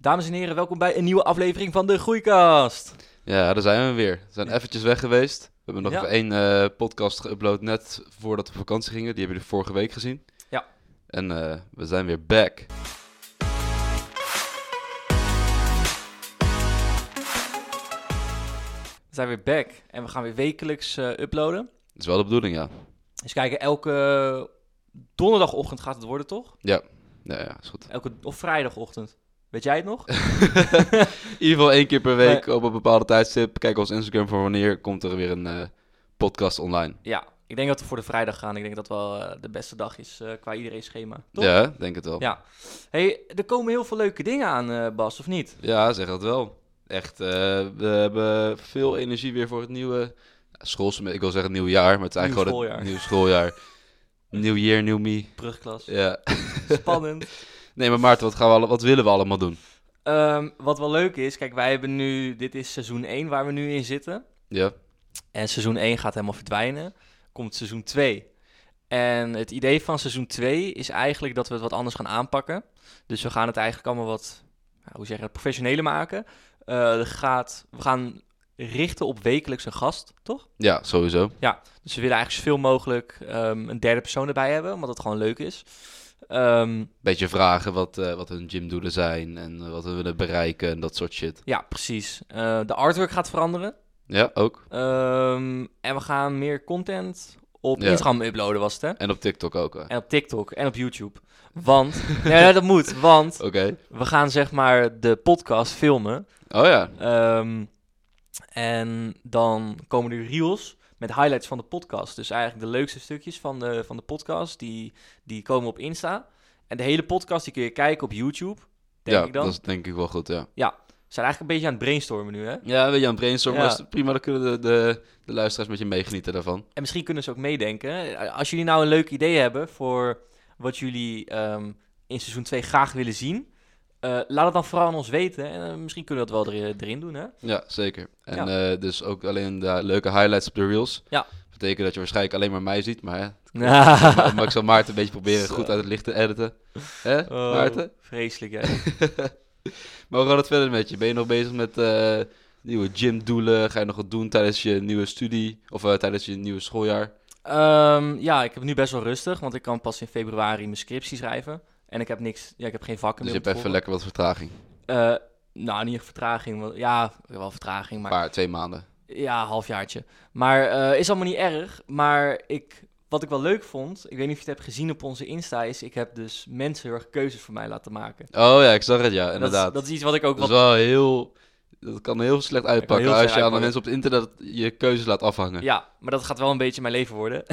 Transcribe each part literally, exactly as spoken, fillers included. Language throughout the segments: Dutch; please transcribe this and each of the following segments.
Dames en heren, welkom bij een nieuwe aflevering van de Groeikast. Ja, daar zijn we weer. We zijn eventjes weg geweest. We hebben nog Ja. even één uh, podcast geüpload net voordat we op vakantie gingen. Die hebben jullie vorige week gezien. Ja. En uh, we zijn weer back. We zijn weer back en we gaan weer wekelijks uh, uploaden. Dat is wel de bedoeling, ja. Dus kijken, elke donderdagochtend gaat het worden, toch? Ja, ja, ja is goed. Elke, of vrijdagochtend. Weet jij het nog? In ieder geval één keer per week op een bepaalde tijdstip. Kijk op ons Instagram voor wanneer komt er weer een uh, podcast online. Ja, ik denk dat we voor de vrijdag gaan. Ik denk dat dat wel uh, de beste dag is uh, qua iedereen schema. Toch? Ja, denk het wel. Ja. Hey, er komen heel veel leuke dingen aan, uh, Bas, of niet? Ja, zeg dat wel. Echt, uh, we hebben veel energie weer voor het nieuwe schoolsemester. Ik wil zeggen nieuw jaar, maar het is eigenlijk Nieuw gewoon het nieuw schooljaar. Nieuw year, nieuw me. Brugklas. Ja. Spannend. Nee, maar Maarten, wat, gaan we alle, wat willen we allemaal doen? Um, wat wel leuk is, kijk, wij hebben nu, dit is seizoen één waar we nu in zitten. Ja. En seizoen één gaat helemaal verdwijnen. Komt seizoen twee. En het idee van seizoen twee is eigenlijk dat we het wat anders gaan aanpakken. Dus we gaan het eigenlijk allemaal wat, nou, hoe zeg je dat, professioneler maken. Uh, er gaat, we gaan richten op wekelijks een gast, toch? Ja, sowieso. Ja, dus we willen eigenlijk zoveel mogelijk um, een derde persoon erbij hebben, omdat het gewoon leuk is. Um, Beetje vragen wat, uh, wat hun gymdoelen zijn en uh, wat we willen bereiken en dat soort shit. Ja, precies. Uh, de artwork gaat veranderen. Ja, ook. Um, en we gaan meer content op Ja. Instagram uploaden, was het, hè? En op TikTok ook. Hè? En op TikTok en op YouTube. Want, nee, dat moet, want Oké. Okay. we gaan zeg maar de podcast filmen. Oh ja. Um, en dan komen er reels met highlights van de podcast. Dus eigenlijk de leukste stukjes van de, van de podcast, die, die komen op Insta. En de hele podcast, die kun je kijken op YouTube, denk ja, ik dan. dat is denk ik wel goed, ja. Ja, we zijn eigenlijk een beetje aan het brainstormen nu, hè? Ja, een beetje aan het brainstormen. Ja. Maar prima, dan kunnen de, de, de luisteraars met je meegenieten daarvan. En misschien kunnen ze ook meedenken. Als jullie nou een leuk idee hebben voor wat jullie um, in seizoen twee graag willen zien, Uh, laat het dan vooral aan ons weten. En uh, misschien kunnen we dat wel er, erin doen, hè? Ja, zeker. En ja. Uh, dus ook alleen de leuke highlights op de reels. Ja. Dat betekent dat je waarschijnlijk alleen maar mij ziet, maar hè. Ja. maar, maar ik zal Maarten een beetje proberen goed uit het licht te editen. Hè, oh, Maarten? Vreselijk, hè? Maar hoe gaat het verder met je? Ben je nog bezig met uh, nieuwe gymdoelen? Ga je nog wat doen tijdens je nieuwe studie? Of uh, tijdens je nieuwe schooljaar? Um, ja, ik heb het nu best wel rustig, want ik kan pas in februari mijn scriptie schrijven. En ik heb niks, ja, ik heb geen vakken dus meer. Dus je hebt even lekker wat vertraging? Uh, nou, niet echt vertraging. Want, ja, wel vertraging, maar... Een paar, twee maanden. Ja, halfjaartje. Maar uh, is allemaal niet erg. Maar ik, wat ik wel leuk vond, ik weet niet of je het hebt gezien op onze Insta, is ik heb dus mensen heel erg keuzes voor mij laten maken. Oh ja, ik zag het, ja, inderdaad. Dat is, dat is iets wat ik ook... Dat wat... is wel heel... Dat kan heel slecht uitpakken heel als je slecht aan de uitpakken. mensen op het internet je keuzes laat afhangen. Ja, maar dat gaat wel een beetje mijn leven worden.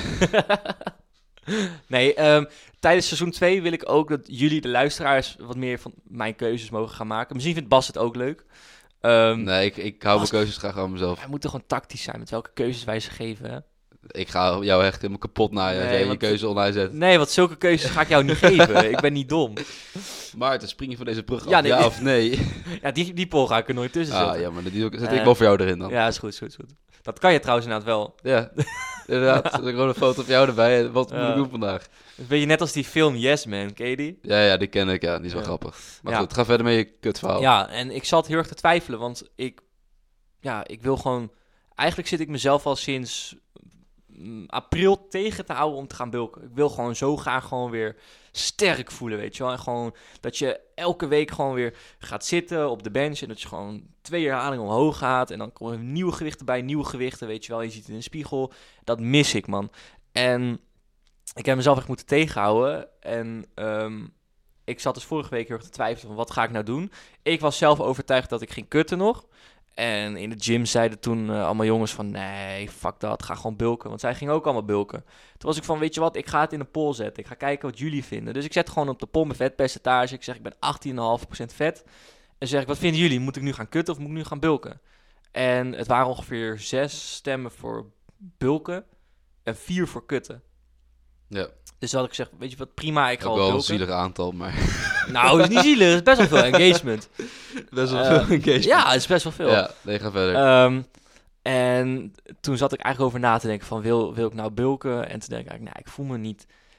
Nee, um, tijdens seizoen twee wil ik ook dat jullie, de luisteraars, wat meer van mijn keuzes mogen gaan maken. Misschien vindt Bas het ook leuk. Um, nee, ik, ik hou Bas, mijn keuzes graag aan mezelf. Wij moeten gewoon tactisch zijn met welke keuzes wij ze geven, hè? Ik ga jou echt helemaal kapot na je Nee, als jij je want- keuze online zet. Nee, want zulke keuzes ga ik jou niet geven. Ik ben niet dom. Maarten, spring je van deze brug af? Ja, Ja, nee, of nee? Ja, die, die poll ga ik er nooit tussen zetten. Ah ja, maar die zet Eh, ik wel voor jou erin dan. Ja, is goed, is goed, is goed. Dat kan je trouwens inderdaad wel. Ja, inderdaad. Zet ik gewoon een foto van jou erbij. En wat Ja. moet ik doen vandaag? Een beetje net als die film Yes Man, ken je die? Ja, ja, die ken ik, ja. Die is wel Ja. grappig. Maar Ja. goed, ga verder met je kutverhaal. Ja, en ik zat heel erg te twijfelen, want ik... Ja, ik wil gewoon... Eigenlijk zit ik mezelf al sinds mm, april tegen te houden om te gaan bulken. Ik wil gewoon zo graag gewoon weer sterk voelen, weet je wel. En gewoon dat je elke week gewoon weer gaat zitten op de bench en dat je gewoon twee herhalingen omhoog gaat. En dan komen er nieuwe gewichten bij, nieuwe gewichten, weet je wel. Je ziet het in de spiegel. Dat mis ik, man. En ik heb mezelf echt moeten tegenhouden. En um, ik zat dus vorige week heel erg te twijfelen van wat ga ik nou doen. Ik was zelf overtuigd dat ik ging kutten nog. En in de gym zeiden toen uh, allemaal jongens van... nee, fuck dat, ga gewoon bulken. Want zij gingen ook allemaal bulken. Toen was ik van, weet je wat, ik ga het in een poll zetten. Ik ga kijken wat jullie vinden. Dus ik zet gewoon op de poll mijn vetpercentage. Ik zeg, ik ben achttien komma vijf procent vet. En zeg ik, wat vinden jullie? Moet ik nu gaan kutten of moet ik nu gaan bulken? En het waren ongeveer zes stemmen voor bulken en vier voor kutten. Ja. Dus had ik gezegd, weet je wat, prima, ik ga Ook wel wel een bulken. zielig aantal, maar Nou, het is niet zielig, het is best wel veel engagement. best wel Eh, veel engagement. Ja, het is best wel veel. Ja, nee, ga verder. Um, en toen zat ik eigenlijk over na te denken van, wil, wil ik nou bulken? En toen denk ik, nou, ik voel me niet,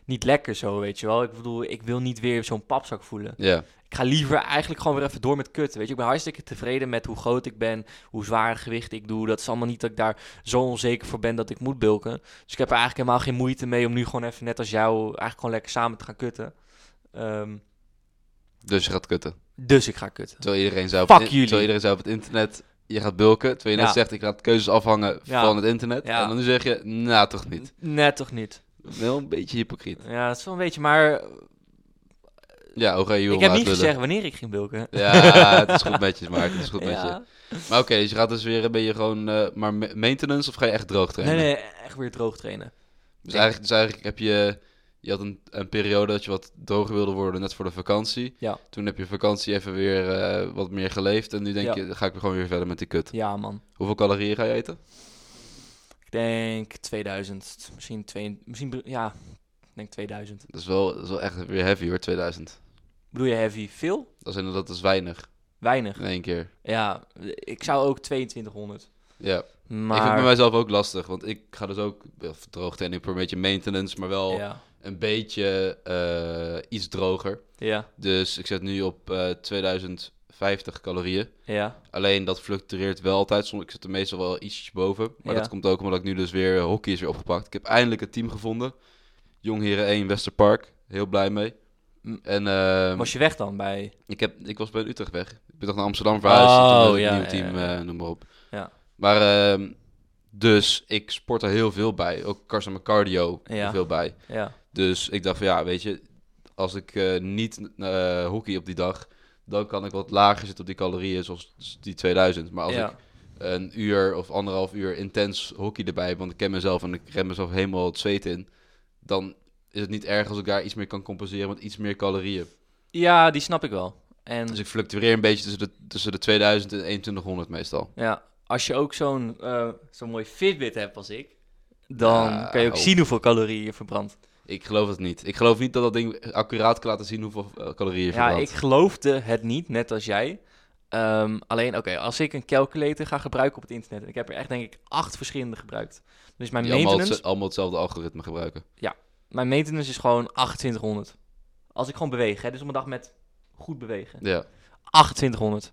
niet lekker zo, weet je wel. Ik bedoel, ik wil niet weer zo'n papzak voelen. Ja. Ik ga liever eigenlijk gewoon weer even door met kutten, weet je. Ik ben hartstikke tevreden met hoe groot ik ben, hoe zwaar gewicht ik doe. Dat is allemaal niet dat ik daar zo onzeker voor ben dat ik moet bulken. Dus ik heb er eigenlijk helemaal geen moeite mee om nu gewoon even net als jou eigenlijk gewoon lekker samen te gaan kutten. Ehm, Dus je gaat kutten. dus ik ga kutten. Terwijl iedereen zou op, Fuck het in- jullie. terwijl iedereen zou op het internet... Je gaat bulken. Terwijl je net Ja. zegt, ik laat keuzes afhangen Ja. van het internet. Ja. En dan nu zeg je, nou toch niet. Net toch niet. Wel een beetje hypocriet. Ja, dat is wel een beetje, maar Ja, hoe ga je ik hierom heb niet uitlullen? gezegd wanneer ik ging bulken. Ja, het is goed met je, Mark. Het is goed met je. Ja. Maar oké, dus je gaat dus weer, ben je gewoon uh, maar ma- maintenance of ga je echt droog trainen? Nee, nee, echt weer droog trainen. Dus, eigenlijk, dus eigenlijk heb je, je had een, een periode dat je wat droger wilde worden net voor de vakantie. Ja. Toen heb je vakantie even weer uh, wat meer geleefd en nu denk Ja. je, dan ga ik gewoon weer verder met die kut. Ja, man. Hoeveel calorieën ga je eten? Ik denk tweeduizend. Misschien twee, misschien, ja, ik denk tweeduizend. Dat is wel, dat is wel echt weer heavy hoor, tweeduizend. Bedoel je heavy? Veel? Dat is, dat is weinig, Weinig. in één keer. Ja, ik zou ook tweeëntwintighonderd. Ja, Maar... ik vind het bij mijzelf ook lastig, want ik ga dus ook wel droog trainen. Ik probeer een beetje maintenance, maar wel Ja, een beetje uh, iets droger. ja, Dus ik zet nu op uh, tweeduizend vijftig calorieën. ja. Alleen dat fluctueert wel altijd. Soms, ik zit er meestal wel ietsjes boven. Maar Ja. dat komt ook omdat ik nu dus weer hockey is weer opgepakt. Ik heb eindelijk een team gevonden. Jong Heren één Westerpark. Heel blij mee. M- En uh, Was je weg dan bij... ik, heb, ik was bij Utrecht weg. Ik ben toch naar Amsterdam verhuisd. Oh, toen werd ja, een nieuw ja, team, ja. uh, noem maar op. Ja. Maar uh, dus ik sport er heel veel bij. Ook cardio mijn cardio Ja. er veel bij. Ja, Dus ik dacht van ja, weet je, als ik uh, niet uh, hockey op die dag, dan kan ik wat lager zitten op die calorieën, zoals die tweeduizend. Maar als ja. ik een uur of anderhalf uur intens hockey erbij heb, want ik ken mezelf en ik ren mezelf helemaal het zweet in, dan is het niet erg als ik daar iets meer kan compenseren met iets meer calorieën. Ja, die snap ik wel. En Dus ik fluctueer een beetje tussen de, tussen de tweeduizend en eenentwintighonderd meestal. ja, als je ook zo'n uh, zo'n mooi Fitbit hebt als ik, dan Ja, kan je ook oh. zien hoeveel calorieën je verbrandt. Ik geloof het niet. Ik geloof niet dat dat ding accuraat kan laten zien hoeveel uh, calorieën je Ja, verbrandt. ik geloofde het niet, net als jij. Um, alleen, oké, okay, als ik een calculator ga gebruiken op het internet, en ik heb er echt denk ik acht verschillende gebruikt. Dus mijn Die allemaal, maintenance, hetze- allemaal hetzelfde algoritme gebruiken. mijn maintenance is gewoon achtentwintighonderd. Als ik gewoon beweeg, hè, dus op een dag met goed bewegen. Ja. achtentwintighonderd.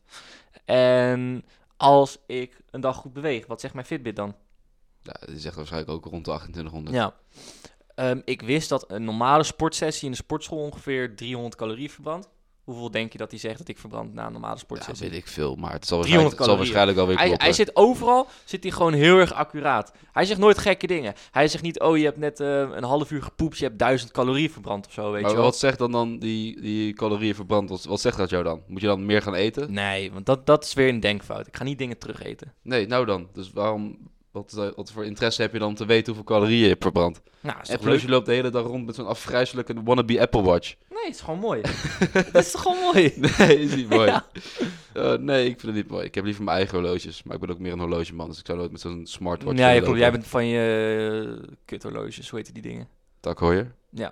En als ik een dag goed beweeg, wat zegt mijn Fitbit dan? Ja, die zegt waarschijnlijk ook rond de achtentwintighonderd. Ja. Um, ik wist dat een normale sportsessie in de sportschool ongeveer driehonderd calorieën verbrandt. Hoeveel denk je dat hij zegt dat ik verbrand na een normale Ja, sportsessie? weet ik veel, maar het zal driehonderd waarschijnlijk, het zal calorieën. waarschijnlijk wel weer Hij, kloppen. hij zit overal, zit hij gewoon heel erg accuraat. Hij zegt nooit gekke dingen. Hij zegt niet, oh je hebt net uh, een half uur gepoept, je hebt duizend calorieën verbrand of zo, weet maar je wel. wat zegt dan dan die, die calorieën verbrand? Wat, wat zegt dat jou dan? Moet je dan meer gaan eten? Nee, want dat, dat is weer een denkfout. Ik ga niet dingen terug eten. Nee, nou dan. Dus waarom, wat, uh, wat voor interesse heb je dan om te weten hoeveel calorieën je hebt verbrand? Nou, is En toch plus leuk? je loopt de hele dag rond met zo'n afgrijzelijke wannabe Apple Watch. Nee, het is gewoon mooi. Dat is toch gewoon mooi? Nee, is niet mooi. Ja. Uh, nee, ik vind het niet mooi. Ik heb liever mijn eigen horloges, maar ik ben ook meer een horlogeman, dus ik zou nooit met zo'n smartwatch Ja, willen ja, klopt. lopen. Jij bent van je uh, kuthorloges, hoe heet die dingen? Takhooier?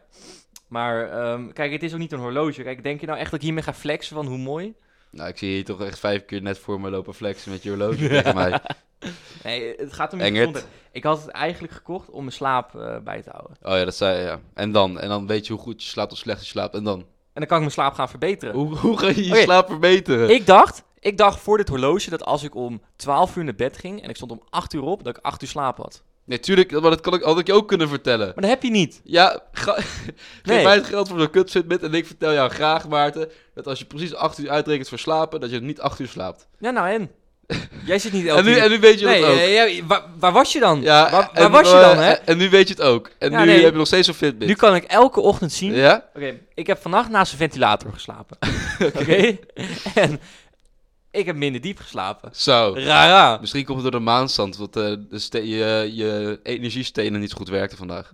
Maar um, kijk, het is ook niet een horloge. Kijk, denk je nou echt dat ik hiermee ga flexen van hoe mooi? Nou, ik zie je hier toch echt vijf keer net voor me lopen flexen met je horloge tegen mij. Nee, het gaat om je Engert. gezondheid. Ik had het eigenlijk gekocht om mijn slaap uh, bij te houden. Oh ja, dat zei je, ja. En dan? En dan weet je hoe goed je slaapt of slecht je slaapt. En dan? En dan kan ik mijn slaap gaan verbeteren. Hoe, hoe ga je je Oké. slaap verbeteren? Ik dacht, ik dacht voor dit horloge dat als ik om twaalf uur naar bed ging en ik stond om acht uur op, dat ik acht uur slaap had. Nee, tuurlijk, maar dat kan ik, had ik je ook kunnen vertellen. Maar dat heb je niet. Ja, ga, geef Nee. mij het geld voor zo'n kutfitbit en ik vertel jou graag, Maarten, dat als je precies acht uur uitrekent voor slapen, dat je niet acht uur slaapt. Ja, nou en? Jij zit niet elke En nu, uur- en nu weet je Nee, dat ook. eh, ja, waar, waar was je dan? Ja, waar en, waar was je eh, dan, hè? En, en nu weet je het ook. En Ja, nu nee. heb je nog steeds zo'n fitbit. Nu kan ik elke ochtend zien. Ja? Oké, ik heb vannacht naast een ventilator geslapen. Oké? En ik heb minder diep geslapen. Zo. Rara. Misschien komt het door de maanstand, want eh, de ste- je, je energiestenen niet zo goed werkten vandaag.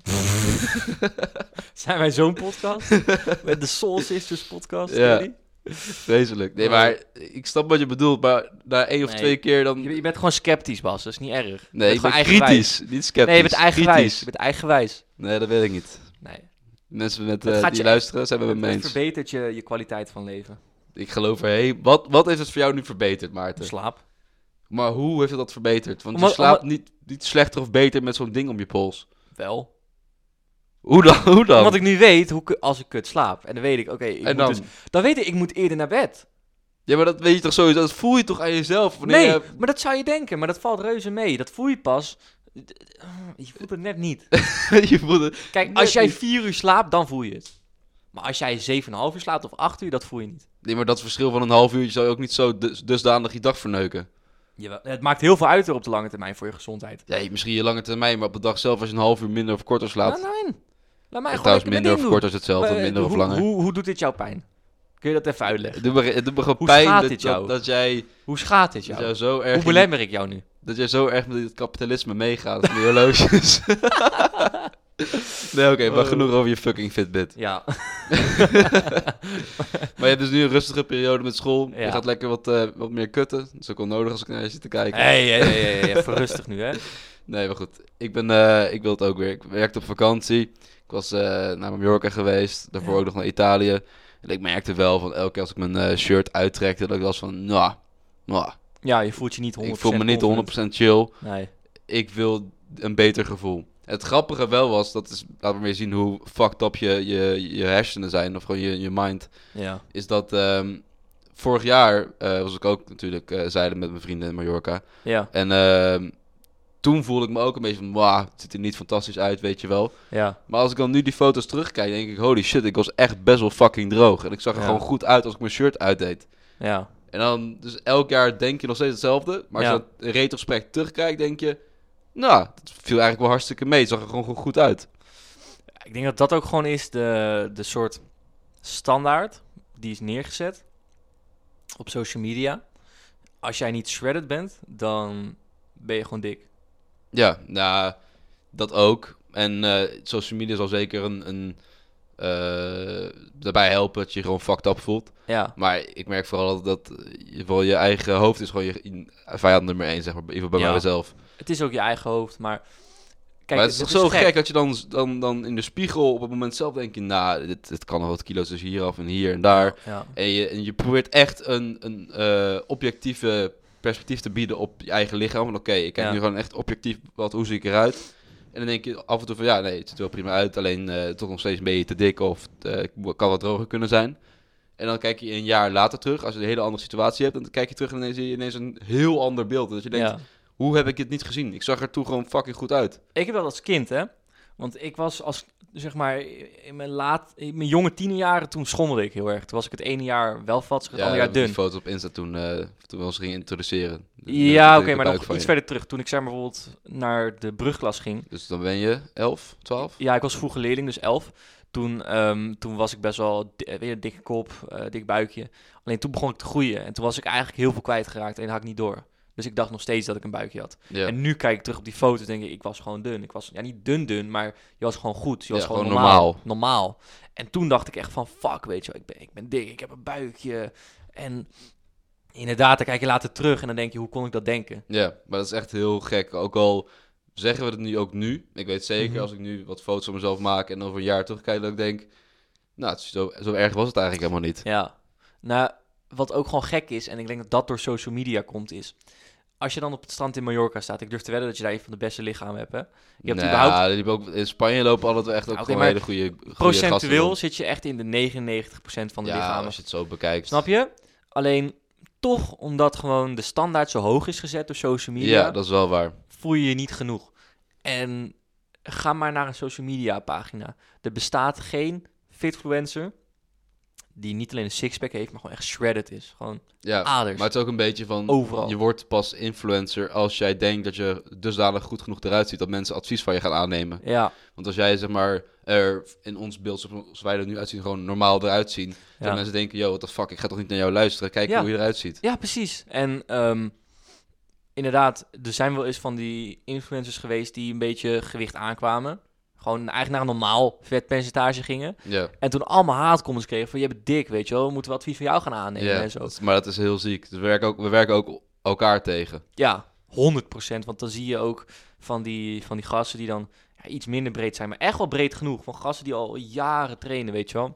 Zijn wij zo'n podcast? Met de Soul Sisters podcast? Ja. Teddy? Vreselijk. Nee, maar ik snap wat je bedoelt, maar na één of Nee. twee keer dan... Je, je bent gewoon sceptisch, Bas. Dat is niet erg. Je Nee, bent ik ben gewoon eigenwijs. kritisch, niet sceptisch. Nee, je bent eigenwijs. Kritisch. Je bent eigenwijs. Nee, dat weet ik niet. Nee. Mensen met, Het eh, gaat die je- luisteren zijn we het Het, mee het eens. verbetert je, je kwaliteit van leven. Ik geloof er hey, wat, wat heeft het voor jou nu verbeterd, Maarten? Slaap. Maar hoe heeft het dat verbeterd? Want Omdat- je slaapt niet, niet slechter of beter met zo'n ding om je pols. Wel. Hoe dan? Hoe dan? Omdat ik nu weet, hoe, ku- als ik kut slaap. En dan weet ik, oké, ik En moet dan? dus... Dan weet ik, ik moet eerder naar bed. Ja, maar dat weet je toch sowieso. Dat voel je toch aan jezelf? Wanneer Nee, je... maar dat zou je denken. Maar dat valt reuze mee. Dat voel je pas... Je voelt het net niet. je voelt het... Kijk, Net als jij niet. vier uur slaapt, dan voel je het. Maar als jij zeven en een half uur slaapt of acht uur, dat voel je niet. Nee, maar dat verschil van een half uurtje zou je ook niet zo dus, dusdanig je dag verneuken. Jawel. Het maakt heel veel uit er op de lange termijn voor je gezondheid. Ja, misschien je lange termijn, maar op de dag zelf als je een half uur minder of korter slaapt. Nou, nee. Laat mij En gewoon trouwens, lekker minder mijn of ding korter is doen. hetzelfde, Maar, minder eh, of hoe, langer. Hoe, hoe doet dit jou pijn? Kun je dat even uitleggen? Het doet me, het doet me gewoon Hoe pijn schaadt dat, dit jou? dat, dat jij, Hoe schaadt dit dat jou? jij zo erg... Hoe belemmer ik jou nu? Dat jij zo erg met het kapitalisme meegaat van die horloges. Nee, oké, maar Oh. genoeg over je fucking Fitbit. Ja. Maar je hebt dus nu een rustige periode met school. Ja. Je gaat lekker wat, eh, wat meer kutten. Dat is ook wel nodig als ik naar je zit te kijken. Hé, hé, hé, hé, even rustig nu, hè? Nee, maar goed. Ik ben, eh, ik wil het ook weer. Ik werkte op vakantie. Ik was eh, naar Mallorca geweest. Daarvoor Ja. ook nog naar Italië. En ik merkte wel van elke keer als ik mijn eh, shirt uittrekte, dat ik was van, nou, nou. Ja, je voelt je niet Ik honderd voel procent me niet honderd procent chill. Nee. Ik wil een beter gevoel. Het grappige wel was, dat is, laten we weer zien hoe fucked up je, je, je hersenen zijn, of gewoon je, je mind, Ja. is dat ehm, vorig jaar eh, was ik ook natuurlijk uh, zeilen met mijn vrienden in Mallorca. Ja. En ehm, toen voelde ik me ook een beetje van, wauw, het ziet er niet fantastisch uit, weet je wel. Ja. Maar als ik dan nu die foto's terugkijk, denk ik, holy shit, ik was echt best wel fucking droog. En ik zag er Ja. gewoon goed uit als ik mijn shirt uitdeed. Ja. En dan, dus elk jaar denk je nog steeds hetzelfde. Maar als Ja. je dat in retrospect terugkijkt, denk je, nou, het viel eigenlijk wel hartstikke mee. Het zag er gewoon goed- goed uit. Ik denk dat dat ook gewoon is de, de soort standaard die is neergezet op social media. Als jij niet shredded bent, dan ben je gewoon dik. Ja, nou, dat ook. En eh, social media zal zeker een, een eh, daarbij helpen dat je je gewoon fucked up voelt. Ja. Maar ik merk vooral dat, dat eh, je, vooral je eigen hoofd is gewoon je vijand nummer één, zeg maar. Even bij Ja. mijzelf. Het is ook je eigen hoofd, maar... Kijk, Maar het is dit toch zo gek. dat je dan, dan, dan in de spiegel op het moment zelf denk je, nou, dit, dit kan nog wat kilo's tussen hier af en hier en daar. Ja. En je, en je probeert echt een, een eh, objectieve perspectief te bieden op je eigen lichaam. Van oké, ik kijk Ja. nu gewoon echt objectief, wat, hoe zie ik eruit? En dan denk je af en toe van, ja, nee, het ziet er wel prima uit. Alleen eh, toch nog steeds een beetje te dik of eh, kan wat droger kunnen zijn. En dan kijk je een jaar later terug, als je een hele andere situatie hebt. En dan kijk je terug en dan zie je ineens een heel ander beeld. Dat je denkt, Ja. hoe heb ik dit niet gezien? Ik zag er toen gewoon fucking goed uit. Ik heb dat als kind, hè. Want ik was als, zeg maar, in mijn, laat, in mijn jonge tienerjaren, toen schommelde ik heel erg. Toen was ik het ene jaar wel vatsig, het andere jaar die dun. foto op Insta toen, eh, toen we ons gingen introduceren. Ja, oké, De maar buik nog van iets je. verder terug. Toen ik zeg maar bijvoorbeeld naar de brugklas ging. Dus dan ben je elf, twaalf? Ja, ik was vroeger leerling, dus elf. Toen, ehm, toen was ik best wel di- weer een dikke kop, eh, dik buikje. Alleen toen begon ik te groeien. En toen was ik eigenlijk heel veel kwijtgeraakt en had ik niet door. Dus ik dacht nog steeds dat ik een buikje had. Ja, En nu kijk ik terug op die foto's en denk ik, ik was gewoon dun. Ik was, ja, niet dun dun, maar je was gewoon goed. Je was Ja, gewoon, gewoon normaal, normaal. normaal. En toen dacht ik echt van, fuck, weet je wel, ik ben, ik ben dik, ik heb een buikje. En inderdaad, dan kijk je later terug en dan denk je, hoe kon ik dat denken? ja, maar dat is echt heel gek. Ook al zeggen we het nu ook nu. Ik weet zeker, Mhm. als ik nu wat foto's van mezelf maak en over een jaar terugkijk, dat ik denk, nou, het is zo, zo erg was het eigenlijk helemaal niet. Ja, nou, wat ook gewoon gek is, en ik denk dat dat door social media komt, is... Als je dan op het strand in Mallorca staat, ik durf te wedden dat je daar een van de beste lichamen hebt, hè? Je hebt Nou, überhaupt, die hebben ook, in Spanje lopen altijd wel echt ook Oké, gewoon maar hele goede, goede gasten procentueel rond. zit je echt in de negenennegentig procent van de Ja, lichamen. als je het zo bekijkt. Snap je? Alleen, toch, omdat gewoon de standaard zo hoog is gezet door social media, Ja, dat is wel waar. voel je je niet genoeg. En ga maar naar een social media pagina. Er bestaat geen fitfluencer die niet alleen een sixpack heeft, maar gewoon echt shredded is. Gewoon Ja, aders. maar het is ook een beetje van, Overal. je wordt pas influencer als jij denkt dat je dusdanig goed genoeg eruit ziet dat mensen advies van je gaan aannemen. Ja, Want als jij zeg maar er in ons beeld, zoals wij er nu uitzien, gewoon normaal eruit zien, dat ja. mensen denken, yo, what the fuck, ik ga toch niet naar jou luisteren, kijk Ja. hoe je eruit ziet. ja, precies. En ehm, inderdaad, er zijn wel eens van die influencers geweest die een beetje gewicht aankwamen. Gewoon eigenlijk naar een normaal vetpercentage gingen. Ja, En toen allemaal haatcomments kregen van, je bent dik, weet je wel. Moeten we advies van jou gaan aannemen ja, en zo. dat is- maar dat is heel ziek. Dus we werken ook, we werken ook elkaar tegen. Ja, honderd procent. Want dan zie je ook van die, van die gasten die dan ja, iets minder breed zijn, maar echt wel breed genoeg. Van gasten die al jaren trainen, weet je wel.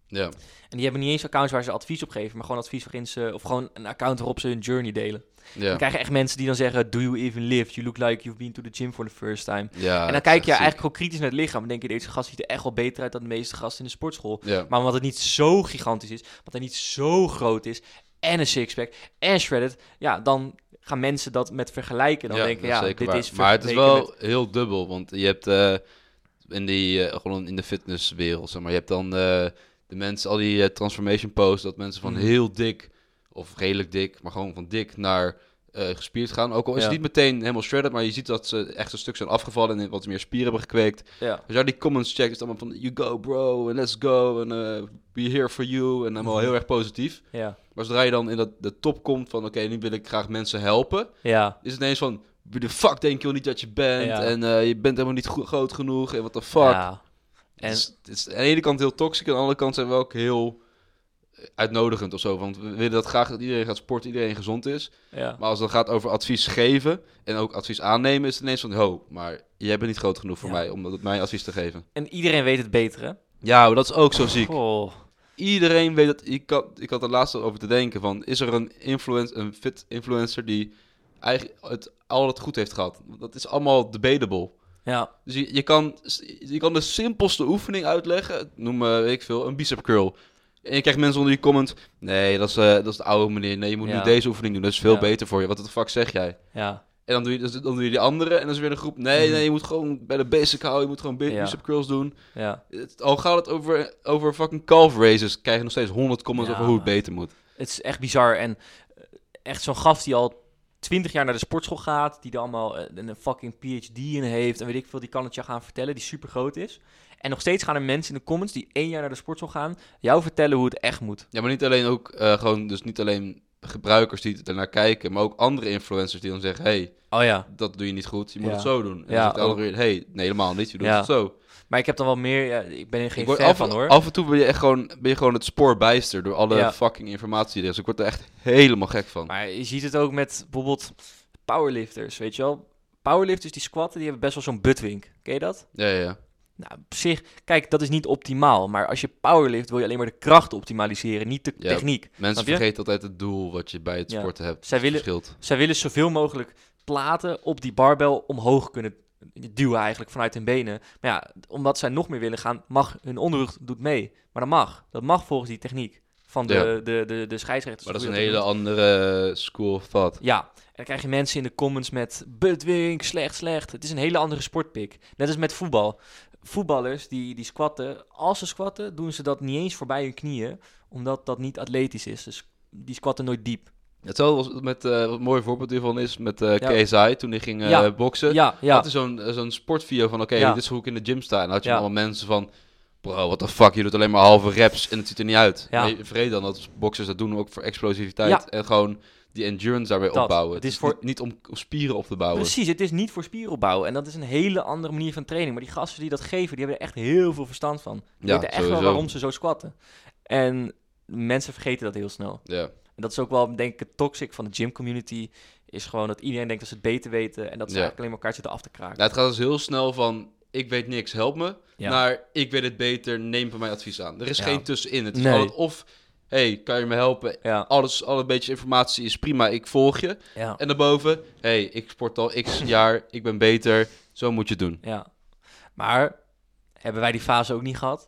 Ja. En die hebben niet eens accounts waar ze advies op geven, maar gewoon advies waarin ze, of gewoon een account waarop ze hun journey delen. Ja. Dan krijg je echt mensen die dan zeggen, do you even lift? You look like you've been to the gym for the first time. Ja, en dan kijk je eigenlijk gewoon kritisch naar het lichaam. En denk je, deze gast ziet er echt wel beter uit dan de meeste gasten in de sportschool. Ja. Maar omdat het niet zo gigantisch is, omdat hij niet zo groot is, en een sixpack, en shredded, ja, dan gaan mensen dat met vergelijken. Dan ja, denken, dat is ja, zeker dit waar. is Maar het is vergeleken wel met- heel dubbel, want je hebt eh, in, die, eh, gewoon in de fitnesswereld, zeg maar, je hebt dan eh, de mensen, al die eh, transformation posts, dat mensen van Mhm. heel dik, of redelijk dik, maar gewoon van dik naar eh, gespierd gaan. Ook al is Ja. het niet meteen helemaal shredded, maar je ziet dat ze echt een stuk zijn afgevallen en wat meer spieren hebben gekweekt. Ja, Als jij die comments checkt, is het allemaal van, you go bro, and let's go, and uh, we here for you, en allemaal heel erg positief. ja, Maar zodra je dan in dat, de top komt van, oké, nu wil ik graag mensen helpen, ja. is het ineens van, wie de fuck denk je wel niet dat je bent? Ja. En eh, je bent helemaal niet go- groot genoeg, en what the fuck. Ja. En... En, Het, is, het is aan de ene kant heel toxic, en aan de andere kant zijn we ook heel uitnodigend of zo. Want we willen dat graag dat iedereen gaat sporten, iedereen gezond is. ja. Maar als het dan gaat over advies geven en ook advies aannemen, is het ineens van, ho, maar jij bent niet groot genoeg voor Ja. mij om dat- mij advies te geven. en iedereen weet het beter, hè? Ja, maar dat is ook zo ziek. Oh. Iedereen weet dat. Ik had, ik had er laatst over te denken van, is er een influencer, een fit influencer die eigenlijk het al het goed heeft gehad? Want dat is allemaal debatable. Ja, Dus je, je, kan, je kan de simpelste oefening uitleggen, noem me, weet ik veel, een bicep curl. En je krijgt mensen onder die comment, nee, dat is, eh, dat is de oude manier. Nee, je moet Ja. nu deze oefening doen, dat is veel Ja. beter voor je. Wat de fuck zeg jij? ja, En dan doe je, dus- dan doe je die andere en dan is er weer een groep, nee, Mhm. nee, je moet gewoon bij de basic houden, je moet gewoon bi- Ja. bicep curls doen. ja. Het, al gaat het over, over fucking calf raises, krijg je nog steeds honderd comments Ja, over hoe het man. beter moet. Het is echt bizar. En eh, echt zo'n gast die al twintig jaar naar de sportschool gaat, die er allemaal eh, een fucking P H D in heeft en weet ik veel, die kan het je gaan vertellen, die super groot is. En nog steeds gaan er mensen in de comments die één jaar naar de sportschool gaan, jou vertellen hoe het echt moet. Ja, maar niet alleen ook, eh, gewoon, dus niet alleen gebruikers die ernaar kijken, maar ook andere influencers die dan zeggen, hey, Oh ja. dat doe je niet goed, je moet Ja. het zo doen. En Ja, dan zegt de ook. ander weer, hey, nee, helemaal niet, je doet Ja. het zo. Maar ik heb dan wel meer, ja, ik ben er geen Ik word fan af, van hoor. af en toe ben je echt gewoon, ben je gewoon het spoor bijster door alle Ja. fucking informatie die er is. Ik word er echt helemaal gek van. Maar je ziet het ook met bijvoorbeeld powerlifters, weet je wel. Powerlifters die squatten, die hebben best wel zo'n buttwink. Ken je dat? Ja, ja, ja. Nou, op zich, kijk, dat is niet optimaal. Maar als je powerlift, wil je alleen maar de kracht optimaliseren, niet de Ja. techniek. Mensen Snap je? vergeten altijd het doel wat je bij het Ja. sporten hebt. Zij Het willen- verschilt. Zij willen zoveel mogelijk platen op die barbel omhoog kunnen duwen eigenlijk vanuit hun benen. Maar ja, omdat zij nog meer willen gaan, mag hun onderrug doet mee. Maar dat mag. Dat mag volgens die techniek van de, Ja. de, de, de, de scheidsrechters. Maar dat is hoe een je hele noemt. andere eh, school of thought. Ja, en dan krijg je mensen in de comments met buttwink, slecht, slecht. Het is een hele andere sportpik. Net als met voetbal. Voetballers die, die squatten, als ze squatten, doen ze dat niet eens voorbij hun knieën, omdat dat niet atletisch is. Dus die squatten nooit diep. Hetzelfde was met, eh wat een mooi voorbeeld hiervan is, met eh Ja. K S I, toen hij ging eh, Ja. boksen. Ja, ja. Had hij zo'n eh, zo'n sportvideo van, oké, Ja. dit is hoe ik in de gym sta. En dan had je Ja. allemaal mensen van, bro, what the fuck, je doet alleen maar halve reps en het ziet er niet uit. Ja. Maar je vergeet dan dat boxers dat doen ook voor explosiviteit. Ja. En gewoon die endurance daarbij Dat. opbouwen. Het Het is is voor- niet, niet om, om spieren op te bouwen. Precies, het is niet voor spieropbouw. En dat is een hele andere manier van training. Maar die gasten die dat geven, die hebben er echt heel veel verstand van. Die Ja, weten echt wel sowieso. waarom ze zo squatten. En mensen vergeten dat heel snel. Ja. En dat is ook wel, denk ik, het toxic van de gym community. Is gewoon dat iedereen denkt dat ze het beter weten. En dat ze Ja. eigenlijk alleen maar elkaar zitten af te kraken. Nou, het gaat dus heel snel van, ik weet niks, help me, Ja. naar, ik weet het beter, neem van mij advies aan. Er is Ja. geen tussenin. Het is Nee. altijd of, hey, kan je me helpen? Ja, Alles, alle beetje informatie is prima, ik volg je. ja, En daarboven, hey, ik sport al x jaar, ik ben beter, zo moet je het doen. ja. Maar hebben wij die fase ook niet gehad?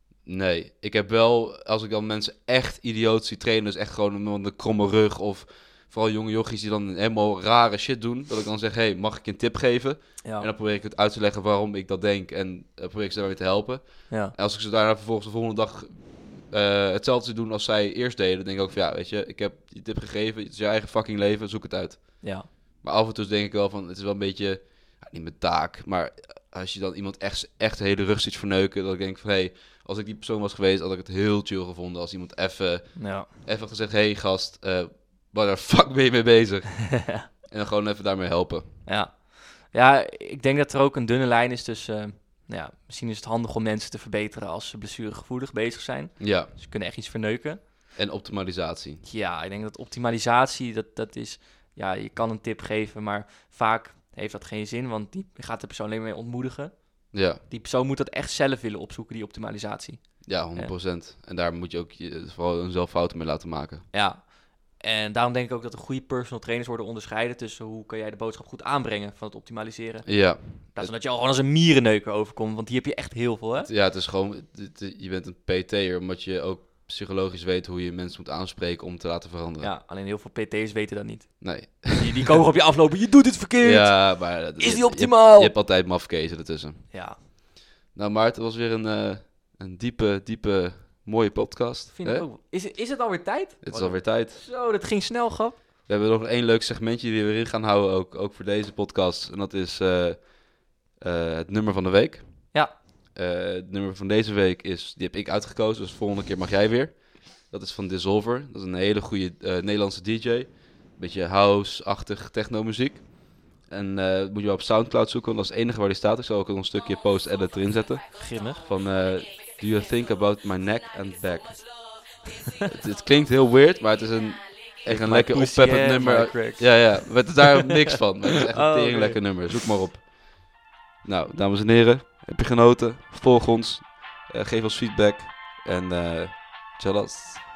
Nee, ik heb wel, als ik dan mensen echt idioot zie trainen, dus echt gewoon met een kromme rug of vooral jonge jochies die dan helemaal rare shit doen, dat ik dan zeg, hey, mag ik je een tip geven? Ja, En dan probeer ik het uit te leggen waarom ik dat denk en uh, probeer ik ze daarmee te helpen. ja, En als ik ze daarna vervolgens de volgende dag uh, hetzelfde zie doen als zij eerst deden, dan denk ik ook van, ja, weet je, ik heb je tip gegeven, het is je eigen fucking leven, zoek het uit. ja. Maar af en toe denk ik wel van, het is wel een beetje, ja, niet mijn taak, maar als je dan iemand echt, echt de hele rug ziet verneuken, dat ik denk van, hé, hey, als ik die persoon was geweest, had ik het heel chill gevonden als iemand even, ja. even gezegd, hé hey, gast, uh, waar de fuck ben je mee bezig? En dan gewoon even daarmee helpen. Ja. Ja, ik denk dat er ook een dunne lijn is tussen... uh, nou ja, misschien is het handig om mensen te verbeteren als ze blessuregevoelig bezig zijn. Ja, Ze kunnen echt iets verneuken. en optimalisatie. Ja, ik denk dat optimalisatie, dat, dat is... Ja, je kan een tip geven, maar vaak heeft dat geen zin, want die gaat de persoon alleen maar mee ontmoedigen. Ja, Die persoon moet dat echt zelf willen opzoeken, die optimalisatie. Ja, honderd procent. En daar moet je ook je, vooral zelf fouten mee laten maken. Ja, en daarom denk ik ook dat er goede personal trainers worden onderscheiden tussen hoe kan jij de boodschap goed aanbrengen van het optimaliseren. Ja. In plaats van dat je al gewoon als een mierenneuker overkomt, want die heb je echt heel veel, hè? Ja, het is gewoon, het- het- je bent een P T'er, omdat je ook psychologisch weet hoe je mensen moet aanspreken om te laten veranderen. Ja, alleen heel veel P T's weten dat niet. Nee. Die, die komen op je aflopen, je doet het verkeerd. Ja, maar... dat- Is je- die je- optimaal? Je, hebt altijd mafkezen ertussen. Ja, Nou, Maarten, het was weer een, eh, een diepe, diepe, mooie podcast. vind hè? ik ook. Is, het- is het alweer tijd? Het is alweer tijd. Zo, dat ging snel, grap. We hebben nog één leuk segmentje die we erin gaan houden, ook, ook voor deze podcast. En dat is eh, eh, het nummer van de week. Ja. Eh, het nummer van deze week is, die heb ik uitgekozen, dus volgende keer mag jij weer. Dat is van Dissolver. Dat is een hele goede eh, Nederlandse D J. Beetje house-achtig techno-muziek. En eh moet je wel op Soundcloud zoeken, want dat is het enige waar die staat. Ik zal ook nog een stukje post-edit erin zetten. Grimmig. Van eh, Do You Think About My Neck and Back. het, het klinkt heel weird, maar het is een, echt een My lekker pussy oppeppend and my nummer. crack. Ja, ja, we weten daar niks van. Maar het is echt een Oh, tering oké. lekker nummer. Zoek maar op. Nou, dames en heren, heb je genoten? Volg ons. Eh, geef ons feedback. En uh, tjallas.